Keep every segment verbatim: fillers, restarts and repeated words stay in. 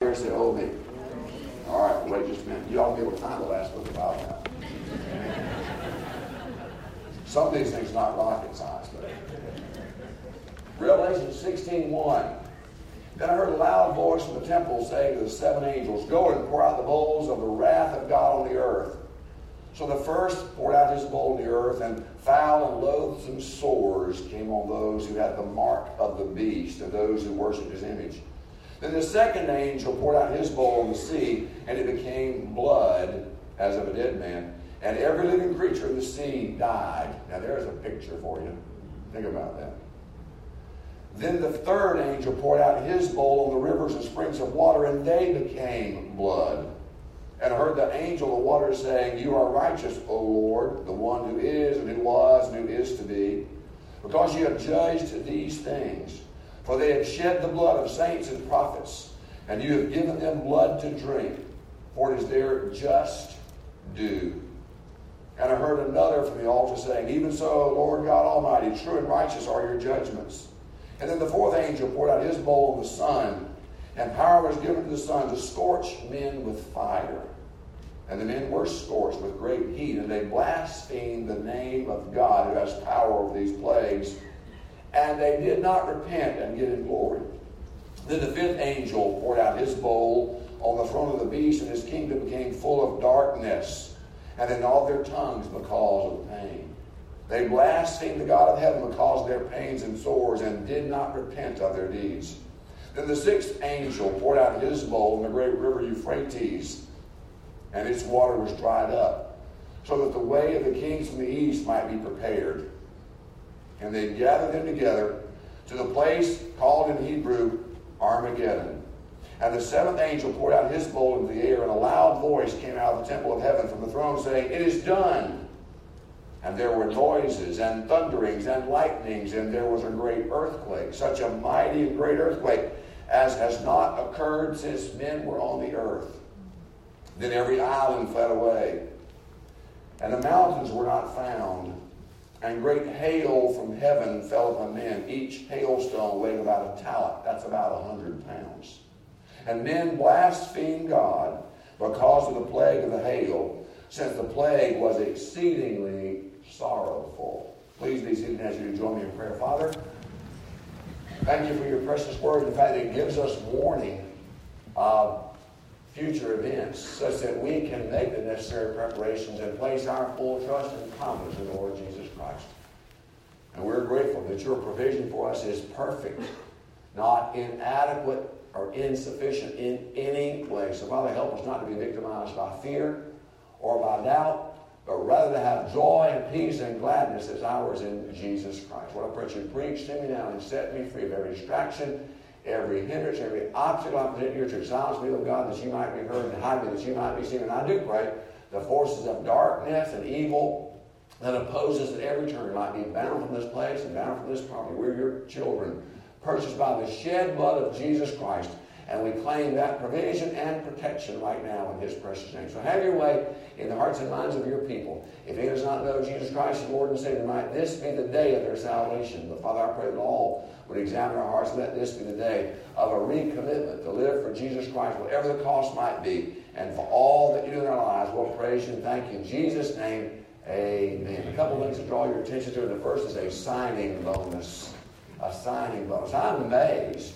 Everybody say, oh me. All right, wait just a minute. You ought to be able to find the last book of the Bible now. Some of these things are not rocket science, but Revelation sixteen one. Then I heard a loud voice from the temple saying to the seven angels, go and pour out the bowls of the wrath of God on the earth. So the first poured out his bowl on the earth, and foul and loathsome sores came on those who had the mark of the beast, and those who worshipped his image. Then the second angel poured out his bowl on the sea, and it became blood as of a dead man. And every living creature in the sea died. Now there's a picture for you. Think about that. Then the third angel poured out his bowl on the rivers and springs of water, and they became blood. And I heard the angel of the water saying, you are righteous, O Lord, the one who is and who was and who is to be, because you have judged these things. For they have shed the blood of saints and prophets, and you have given them blood to drink, for it is their just due. And I heard another from the altar saying, even so, Lord God Almighty, true and righteous are your judgments. And then the fourth angel poured out his bowl on the sun, and power was given to the sun to scorch men with fire. And the men were scorched with great heat, and they blasphemed the name of God who has power over these plagues. And they did not repent and get in glory. Then the fifth angel poured out his bowl on the throne of the beast, and his kingdom became full of darkness, and in all their tongues because of pain. They blasphemed the God of heaven because of their pains and sores, and did not repent of their deeds. Then the sixth angel poured out his bowl in the great river Euphrates, and its water was dried up, so that the way of the kings from the east might be prepared. And they gathered them together to the place called in Hebrew Armageddon. And the seventh angel poured out his bowl into the air, and a loud voice came out of the temple of heaven from the throne, saying, it is done. And there were noises and thunderings and lightnings, and there was a great earthquake, such a mighty and great earthquake as has not occurred since men were on the earth. Then every island fled away, and the mountains were not found. And great hail from heaven fell upon men. Each hailstone weighed about a talent. That's about a hundred pounds. And men blasphemed God because of the plague of the hail, since the plague was exceedingly sorrowful. Please be seated as you join me in prayer. Father, thank you for your precious word, the fact that it gives us warning of future events, such that we can make the necessary preparations and place our full trust and confidence in the Lord Jesus Christ. And we're grateful that your provision for us is perfect, not inadequate or insufficient in any way. So Father, help us not to be victimized by fear or by doubt, but rather to have joy and peace and gladness as ours in Jesus Christ. What I pray that you preach to me now and set me free of every distraction, every hindrance, every obstacle I present here to silence me, O God, that you might be heard, and hide me that you might be seen. And I do pray the forces of darkness and evil that opposes at every turn might be bound from this place and bound from this property. We're your children, purchased by the shed blood of Jesus Christ, and we claim that provision and protection right now in his precious name. So have your way in the hearts and minds of your people. If he does not know Jesus Christ as Lord and Savior, might this be the day of their salvation. But Father, I pray that all would examine our hearts, and let this be the day of a recommitment to live for Jesus Christ, whatever the cost might be. And for all that you do in our lives, we'll praise you and thank you. In Jesus' name, amen. A couple of things to draw your attention to. The first is a signing bonus. A signing bonus. I'm amazed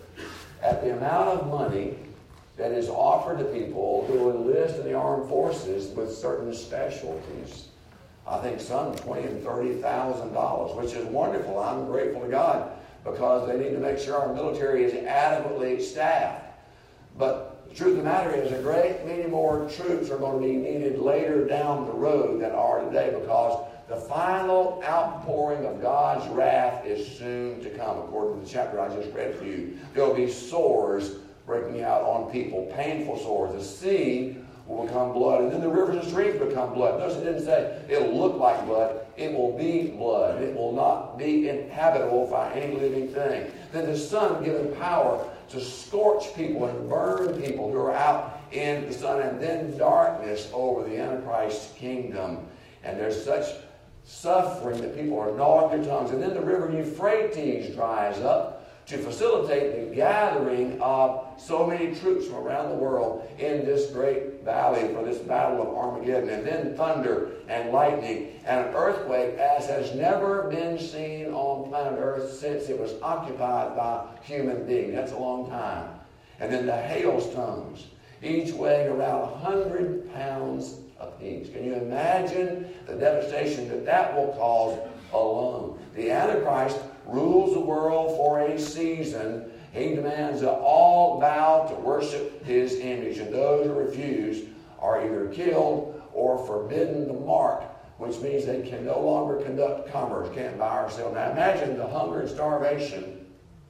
at the amount of money that is offered to people who enlist in the armed forces with certain specialties. I think some twenty and thirty thousand dollars, which is wonderful. I'm grateful to God, because they need to make sure our military is adequately staffed. But the truth of the matter is, a great many more troops are going to be needed later down the road than are today, because the final outpouring of God's wrath is soon to come. According to the chapter I just read for you, there will be sores breaking out on people, painful sores. The sea will become blood, and then the rivers and streams become blood. Notice it didn't say it'll look like blood. It will be blood. It will not be inhabitable by any living thing. Then the sun given power to scorch people and burn people who are out in the sun, and then darkness over the Antichrist kingdom. And there's such suffering that people are gnawing their tongues. And then the river Euphrates dries up, to facilitate the gathering of so many troops from around the world in this great valley for this battle of Armageddon. And then thunder and lightning and an earthquake as has never been seen on planet Earth since it was occupied by human beings. That's a long time. And then the hailstones, each weighing around one hundred pounds apiece. Can you imagine the devastation that that will cause alone? The Antichrist rules the world for a season. He demands that all bow to worship his image, and those who refuse are either killed or forbidden to mark, which means they can no longer conduct commerce, can't buy or sell. Now imagine the hunger and starvation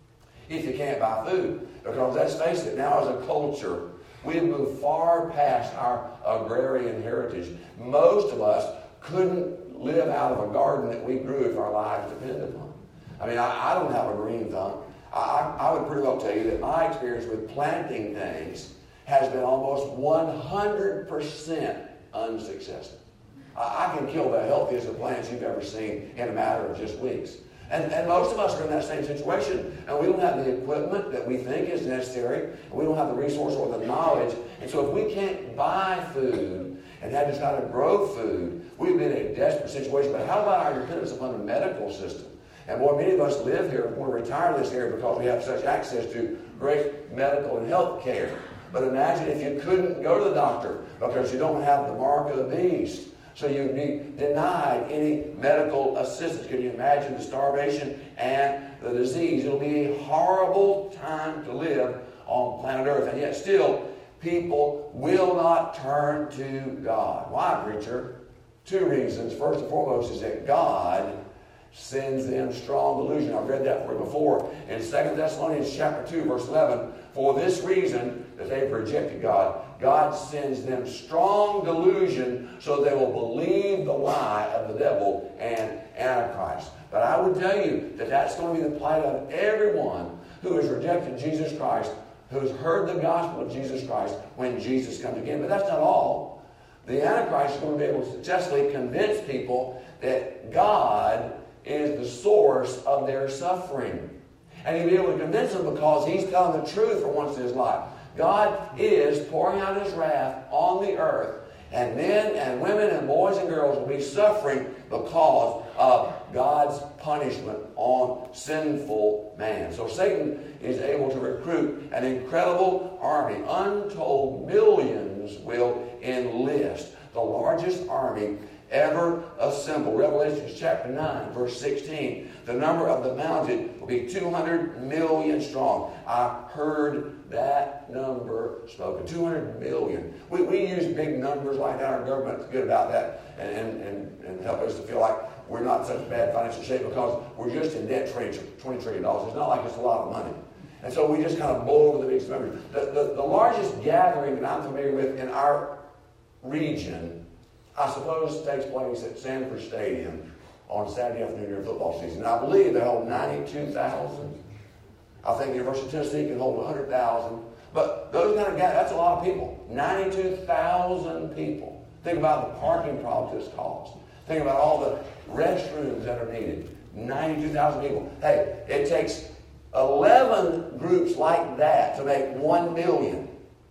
if you can't buy food, because let's face it, now as a culture, we've moved far past our agrarian heritage. Most of us couldn't live out of a garden that we grew if our lives depended upon. I mean, I, I don't have a green thumb. I, I would pretty well tell you that my experience with planting things has been almost one hundred percent unsuccessful. I, I can kill the healthiest of plants you've ever seen in a matter of just weeks. And, and most of us are in that same situation, and we don't have the equipment that we think is necessary, and we don't have the resource or the knowledge. And so if we can't buy food and have just how to grow food, we've been in a desperate situation. But how about our dependence upon the medical system? And boy, many of us live here, want to retire in this area because we have such access to great medical and health care. But imagine if you couldn't go to the doctor because you don't have the mark of the beast. So you'd be denied any medical assistance. Can you imagine the starvation and the disease? It'll be a horrible time to live on planet Earth. And yet still, people will not turn to God. Why, preacher? Two reasons. First and foremost is that God sends them strong delusion. I've read that for you before. In Second Thessalonians chapter two, verse eleven, for this reason that they've rejected God, God sends them strong delusion so they will believe the lie of the devil and Antichrist. But I would tell you that that's going to be the plight of everyone who has rejected Jesus Christ, who has heard the gospel of Jesus Christ when Jesus comes again. But that's not all. The Antichrist is going to be able to successfully convince people that God is the source of their suffering. And he'll be able to convince them because he's telling the truth for once in his life. God is pouring out his wrath on the earth, and men and women and boys and girls will be suffering because of God's punishment on sinful man. So Satan is able to recruit an incredible army. Untold millions will enlist. The largest army ever assembled. Revelation chapter nine, verse sixteen. The number of the mounted will be two hundred million strong. I heard that number spoken. two hundred million. We, we use big numbers like that. Our government's good about that and, and, and, and help us to feel like we're not in such bad financial shape because we're just in debt twenty trillion dollars. It's not like it's a lot of money. And so we just kind of blow over the big numbers. The, the, the largest gathering that I'm familiar with in our region, I suppose, takes place at Sanford Stadium on Saturday afternoon during football season. And I believe they hold ninety-two thousand. I think the University of Tennessee can hold one hundred thousand. But those kind of guys, that's a lot of people. ninety-two thousand people. Think about the parking problems this caused. Think about all the restrooms that are needed. ninety-two thousand people. Hey, it takes eleven groups like that to make one million.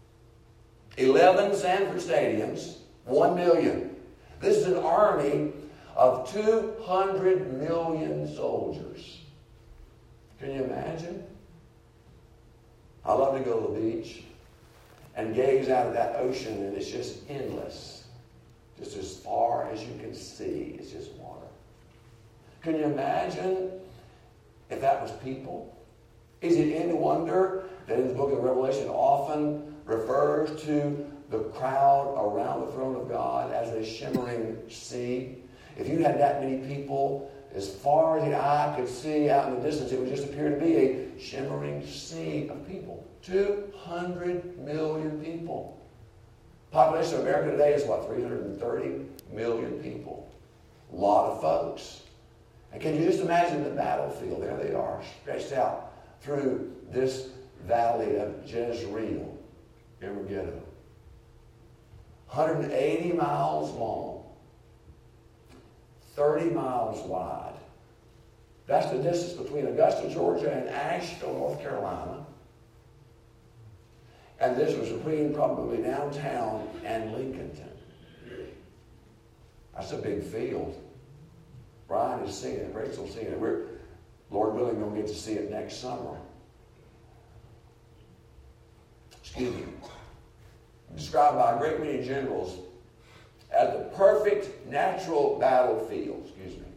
eleven Sanford Stadiums, one million. This is an army of two hundred million soldiers. Can you imagine? I love to go to the beach and gaze out of that ocean, and it's just endless. Just as far as you can see, it's just water. Can you imagine if that was people? Is it any wonder that in the book of Revelation often refers to the crowd around the throne of God as a shimmering sea? If you had that many people, as far as the eye could see out in the distance, it would just appear to be a shimmering sea of people. two hundred million people. Population of America today is what, three hundred thirty million people. A lot of folks. And can you just imagine the battlefield? There they are, stretched out through this valley of Jezreel, Armageddon. one hundred eighty miles long, thirty miles wide, That's the distance between Augusta, Georgia, and Asheville, North Carolina. And this was between probably downtown and Lincolnton. That's a big field. Brian has seen it. Rachel's seen it. We're, Lord willing, going to get to see it next summer. Excuse me. Described by a great many generals as the perfect natural battlefield. Excuse me.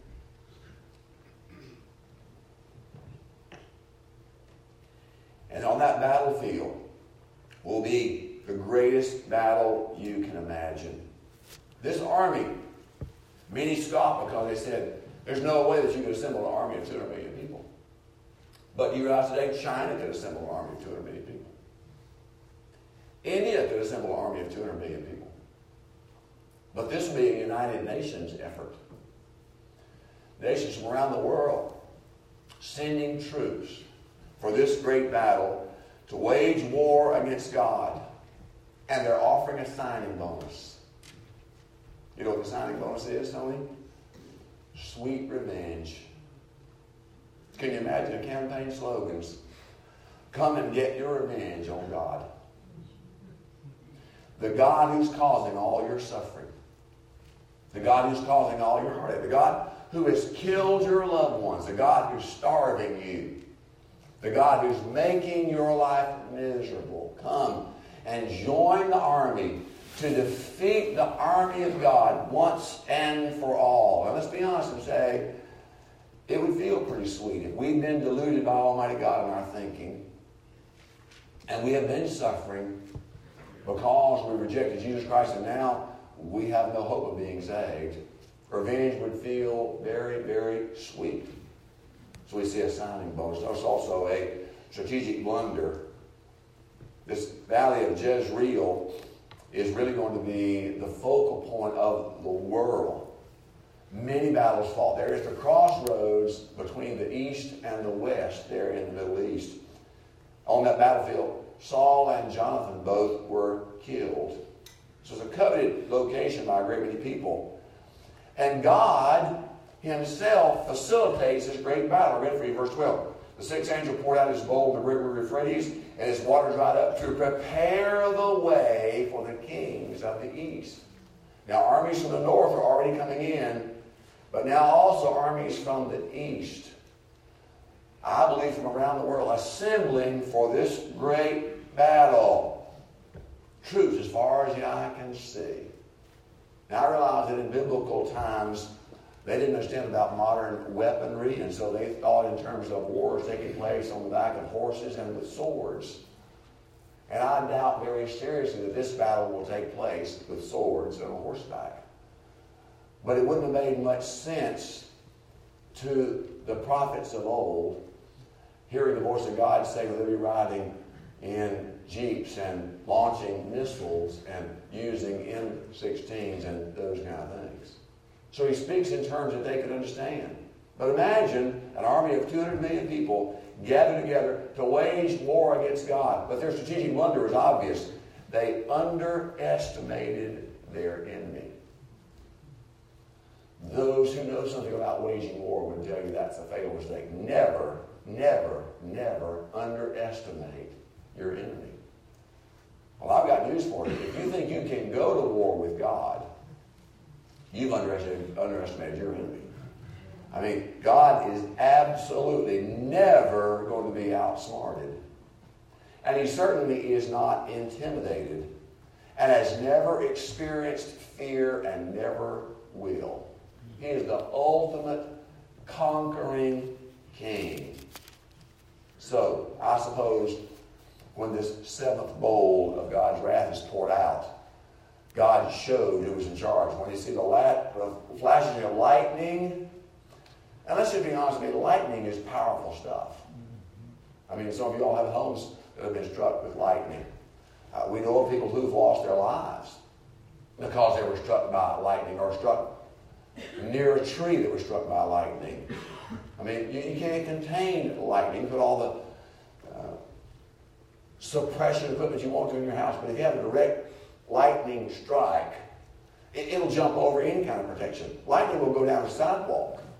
And on that battlefield will be the greatest battle you can imagine. This army, many scoffed because they said, there's no way that you could assemble an army of two hundred million people. But you realize today, China could assemble an army of two hundred million people. India could assemble an army of two hundred million people. But this will be a United Nations effort. Nations from around the world sending troops for this great battle to wage war against God. And they're offering a signing bonus. You know what the signing bonus is, Tony? Sweet revenge. Can you imagine the campaign slogans? Come and get your revenge on God. The God who's causing all your suffering. The God who's causing all your heartache. The God who has killed your loved ones. The God who's starving you. The God who's making your life miserable. Come and join the army to defeat the army of God once and for all. And let's be honest and say, it would feel pretty sweet if we'd been deluded by Almighty God in our thinking, and we have been suffering because we rejected Jesus Christ, and now we have no hope of being saved. Revenge would feel very, very sweet. So we see a signing bonus. There's also a strategic blunder. This valley of Jezreel is really going to be the focal point of the world. Many battles fought there. It's the crossroads between the east and the west there in the Middle East. On that battlefield, Saul and Jonathan both were killed. This was a coveted location by a great many people. And God himself facilitates this great battle. I read it for you, verse twelve. The sixth angel poured out his bowl in the river Euphrates, and its waters dried up to prepare the way for the kings of the east. Now, armies from the north are already coming in, but now also armies from the east, I believe from around the world, assembling for this great battle. Troops as far as the eye can see. Now, I realize that in biblical times, they didn't understand about modern weaponry, and so they thought in terms of wars taking place on the back of horses and with swords. And I doubt very seriously that this battle will take place with swords and on horseback. But it wouldn't have made much sense to the prophets of old, hearing the voice of God say that they'll be riding in jeeps and launching missiles and using M sixteens and those kind of things. So he speaks in terms that they could understand. But imagine an army of two hundred million people gathered together to wage war against God. But their strategic blunder was obvious. They underestimated their enemy. Those who know something about waging war would tell you that's a fatal mistake. Never, never, never underestimate your enemy. Well, I've got news for you. If you think you can go to war with God, you've underestimated, underestimated your enemy. I mean, God is absolutely never going to be outsmarted. And he certainly is not intimidated and has never experienced fear and never will. He is the ultimate conquering king. So, I suppose when this seventh bowl of God's wrath is poured out, God showed who was in charge. When you see the, la- the flashing of lightning, and let's just be honest with you, lightning is powerful stuff. I mean, some of you all have homes that have been struck with lightning. Uh, we know of people who've lost their lives because they were struck by lightning or struck near a tree that was struck by lightning. I mean, you, you can't contain lightning, put all the uh, suppression equipment you want to in your house, but if you have a direct lightning strike, it, it'll jump over any kind of protection. Lightning will go down a sidewalk.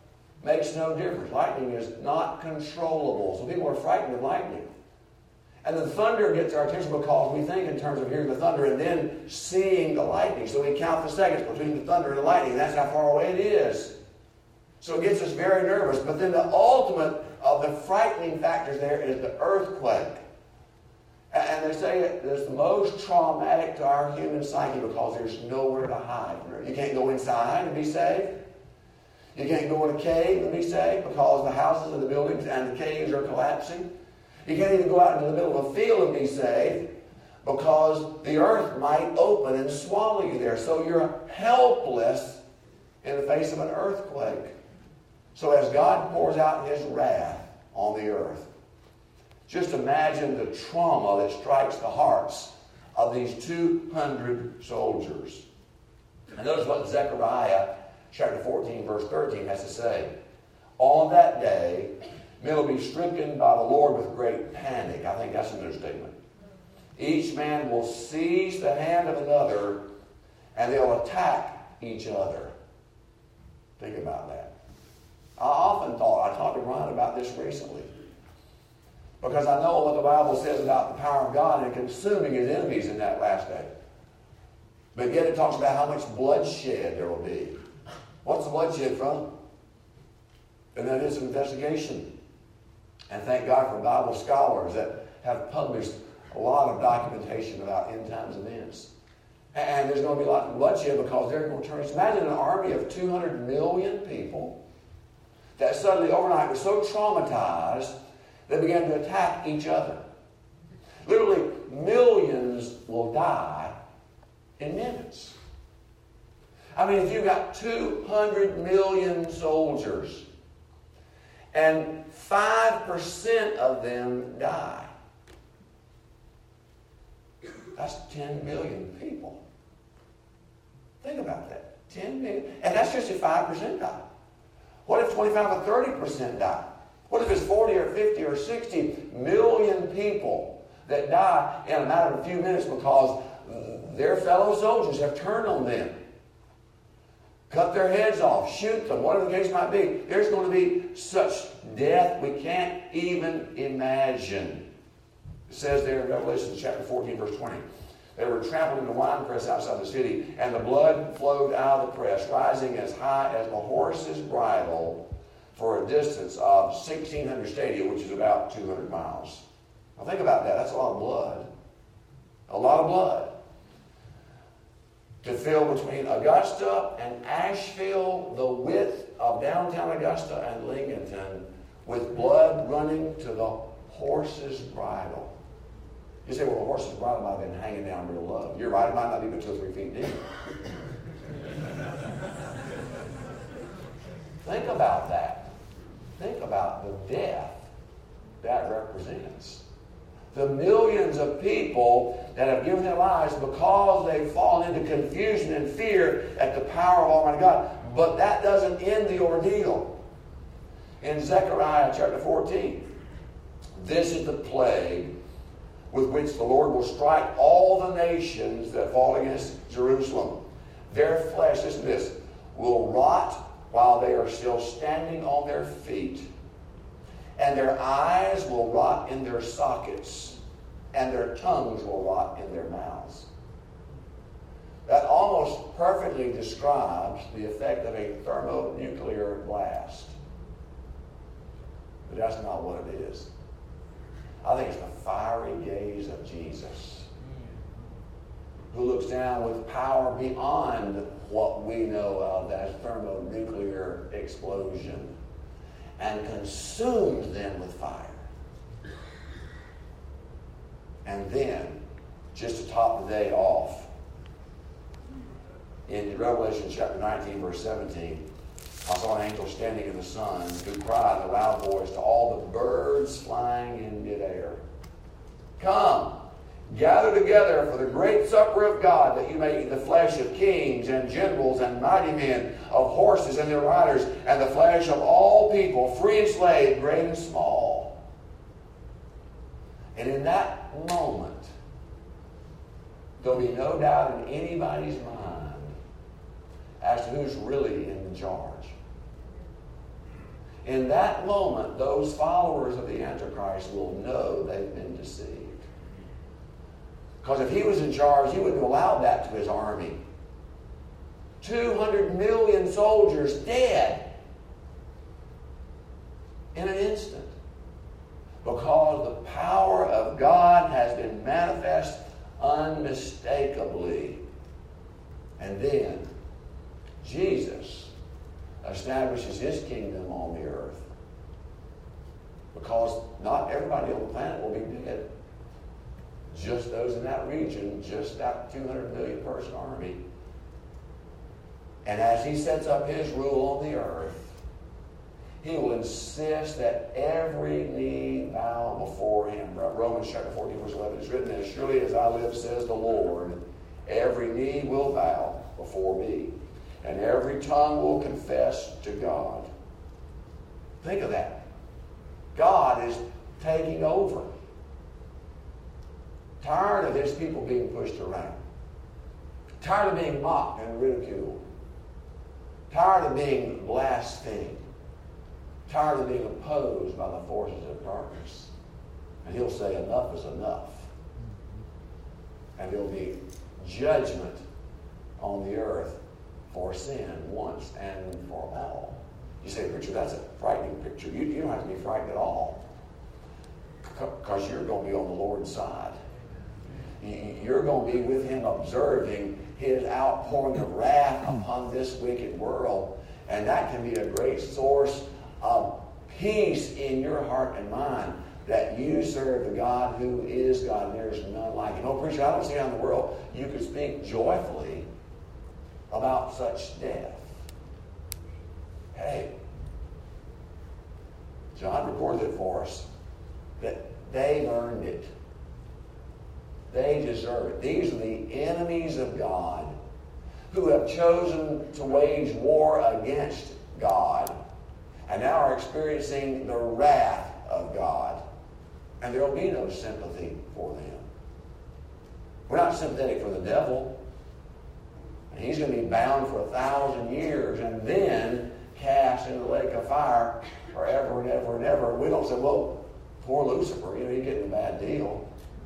makes no difference. Lightning is not controllable. So people are frightened of lightning. And the thunder gets our attention because we think in terms of hearing the thunder and then seeing the lightning. So we count the seconds between the thunder and the lightning. And that's how far away it is. So it gets us very nervous. But then the ultimate of the frightening factors there is the earthquake. And they say it's the most traumatic to our human psyche because there's nowhere to hide. You can't go inside and be safe. You can't go in a cave and be safe because the houses and the buildings and the caves are collapsing. You can't even go out into the middle of a field and be safe because the earth might open and swallow you there. So you're helpless in the face of an earthquake. So as God pours out His wrath on the earth, just imagine the trauma that strikes the hearts of these two hundred soldiers. And notice what Zechariah chapter fourteen, verse thirteen has to say. On that day, men will be stricken by the Lord with great panic. I think that's an understatement. Each man will seize the hand of another, and they'll attack each other. Think about that. I often thought, I talked to Ron about this recently, because I know what the Bible says about the power of God in consuming His enemies in that last day. But yet it talks about how much bloodshed there will be. What's the bloodshed from? And that is an investigation. And thank God for Bible scholars that have published a lot of documentation about end times events. And there's going to be a lot of bloodshed because they're going to turn. Imagine an army of two hundred million people that suddenly overnight were so traumatized they began to attack each other. Literally, millions will die in minutes. I mean, if you've got two hundred million soldiers and five percent of them die, that's ten million people. Think about that. ten million. And that's just if five percent die. What if twenty-five or thirty percent die? What if it's forty or fifty or sixty million people that die in a matter of a few minutes because their fellow soldiers have turned on them, cut their heads off, shoot them, whatever the case might be? There's going to be such death we can't even imagine. It says there in Revelation chapter fourteen, verse twenty, they were trampled in the winepress outside the city, and the blood flowed out of the press, rising as high as the horse's bridle for a distance of sixteen hundred stadia, which is about two hundred miles. Now think about that. That's a lot of blood. A lot of blood. To fill between Augusta and Asheville, the width of downtown Augusta and Lincolnton, with blood running to the horse's bridle. You say, well, the horse's bridle might have been hanging down real low. You're right, it might not be but two or three feet deep. Think about that. Think about the death that represents. The millions of people that have given their lives because they've fallen into confusion and fear at the power of Almighty God. But that doesn't end the ordeal. In Zechariah chapter fourteen, this is the plague with which the Lord will strike all the nations that fall against Jerusalem. Their flesh, listen to this, will rot while they are still standing on their feet. And their eyes will rot in their sockets, and their tongues will rot in their mouths. That almost perfectly describes the effect of a thermonuclear blast. But that's not what it is. I think it's the fiery gaze of Jesus, who looks down with power beyond what we know of as thermonuclear explosion, and consumes them with fire. And then, just to top the day off, in Revelation chapter nineteen, verse seventeen, I saw an angel standing in the sun who cried in a loud voice to all the birds flying in midair, "Come, gather together for the great supper of God, that you may eat the flesh of kings and generals and mighty men, of horses and their riders, and the flesh of all people, free and slave, great and small." And in that moment, there'll be no doubt in anybody's mind as to who's really in charge. in that moment, those followers of the Antichrist will know they've been deceived. Because if he was in charge, he wouldn't have allowed that to his army. two hundred million soldiers dead in an instant. Because the power of God has been manifest unmistakably. And then Jesus establishes his kingdom on the earth. Because not everybody on the planet will be dead. Just those in that region, just that two hundred million person army. And as he sets up his rule on the earth, he will insist that every knee bow before him. Romans chapter fourteen, verse eleven is written, as surely as I live, says the Lord, every knee will bow before me, and every tongue will confess to God. Think of that. God is taking over. Tired of his people being pushed around. Tired of being mocked and ridiculed. Tired of being blasphemed. Tired of being opposed by the forces of darkness. And he'll say, enough is enough. And there'll be judgment on the earth for sin once and for all. You say, preacher, that's a frightening picture. You, you don't have to be frightened at all. Because you're going to be on the Lord's side. You're going to be with him observing his outpouring of wrath upon this wicked world. And that can be a great source of peace in your heart and mind, that you serve the God who is God, and there's none like him. No, preacher, I don't see how in the world you could speak joyfully about such death. Hey, John recorded it for us, that they earned it. They deserve it. These are the enemies of God who have chosen to wage war against God and now are experiencing the wrath of God. And there will be no sympathy for them. We're not sympathetic for the devil. And he's going to be bound for a thousand years and then cast into the lake of fire forever and ever and ever. We don't say, well, poor Lucifer, you know, he's getting a bad deal.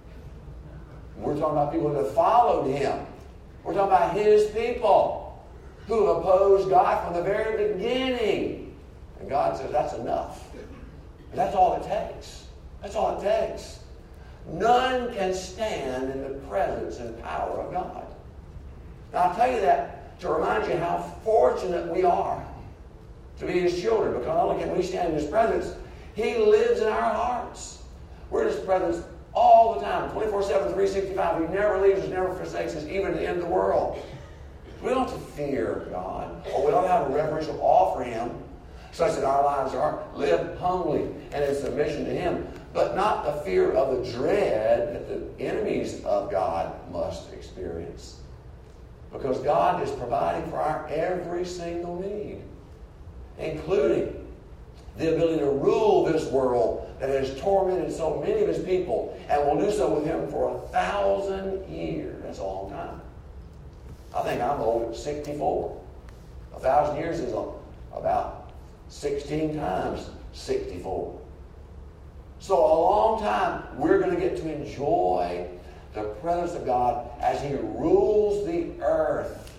We're talking about people that have followed him. We're talking about his people who have opposed God from the very beginning. And God says, that's enough. And that's all it takes. That's all it takes. None can stand in the presence and power of God. Now, I'll tell you that to remind you how fortunate we are to be his children. Because not only can we stand in his presence, he lives in our hearts. We're in his presence all the time, twenty-four seven, three sixty-five. He never leaves us, never forsakes us, even at the end of the world. We don't have to fear God, or we don't have a reverential awe for him, such that our lives are lived humbly and in submission to him, but not the fear of the dread that the enemies of God must experience. Because God is providing for our every single need, including the ability to rule this world that has tormented so many of his people, and will do so with him for a thousand years. That's a long time. I think I'm old at sixty-four. A thousand years is about sixteen times sixty-four. So a long time we're going to get to enjoy the presence of God as he rules the earth,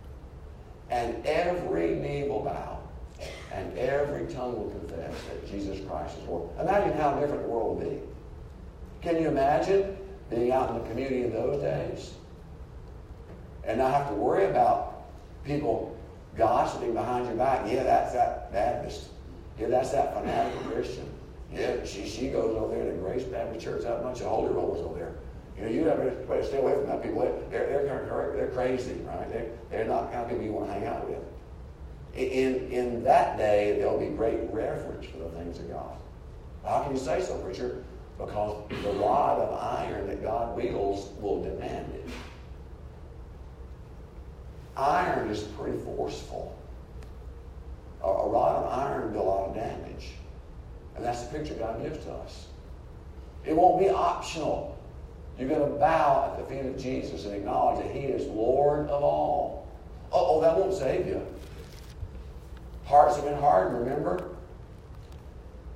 and every knee will bow. And every tongue will confess that Jesus Christ is Lord. Imagine how different the world will be. Can you imagine being out in the community in those days and not have to worry about people gossiping behind your back? Yeah, that's that Baptist. Yeah, that's that fanatical Christian. Yeah, she she goes over there to Grace Baptist Church. That bunch of holy rollers over there. You know, you have to stay away from that people. They're they're they're, they're crazy, right? They're, they're not the kind of people you want to hang out with. In, in that day, there will be great reverence for the things of God. How can you say so, preacher? Because the rod of iron that God wields will demand it. Iron is pretty forceful. A, a rod of iron will do a lot of damage. And that's the picture God gives to us. It won't be optional. You're going to bow at the feet of Jesus and acknowledge that he is Lord of all. Oh, oh that won't save you. Hearts have been hardened, remember?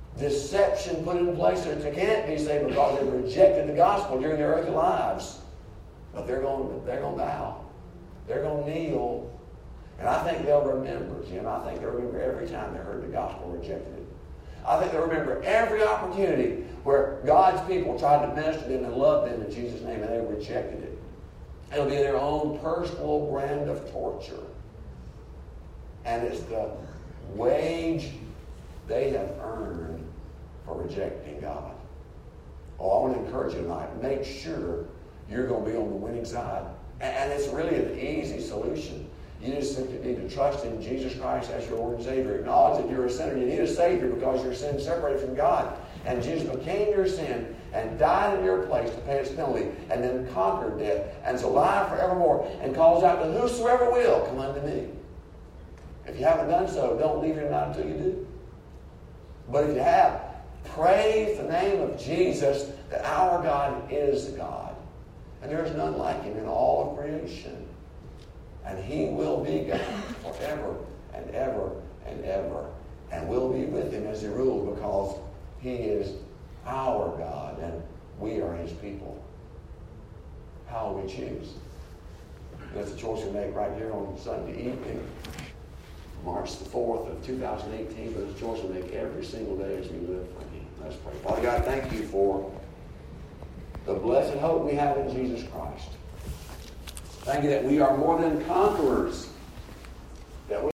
deception put in place that they can't be saved because they rejected the gospel during their earthly lives. But they're going, they're going to bow. They're going to kneel. And I think they'll remember, Jim. I think they'll remember every time they heard the gospel rejected it. I think they'll remember every opportunity where God's people tried to minister to them and love them in Jesus' name, and they rejected it. It'll be their own personal brand of torture. And it's the wage they have earned for rejecting God. Oh, I want to encourage you tonight. Make sure you're going to be on the winning side. And it's really an easy solution. You just simply need to trust in Jesus Christ as your Lord and Savior. Acknowledge that you're a sinner. You need a Savior because your sin separated from God. And Jesus became your sin and died in your place to pay its penalty and then conquered death and is alive forevermore and calls out to whosoever will, come unto me. If you haven't done so, don't leave here tonight until you do. But if you have, praise the name of Jesus that our God is God. And there is none like him in all of creation. And he will be God forever and ever and ever. And we'll be with him as he rules because he is our God and we are his people. How will we choose? That's a choice we make right here on Sunday evening, March the fourth of two thousand eighteen, but it's a choice we make every single day as we live for him. Let's pray. Father God, thank you for the blessed hope we have in Jesus Christ. Thank you that we are more than conquerors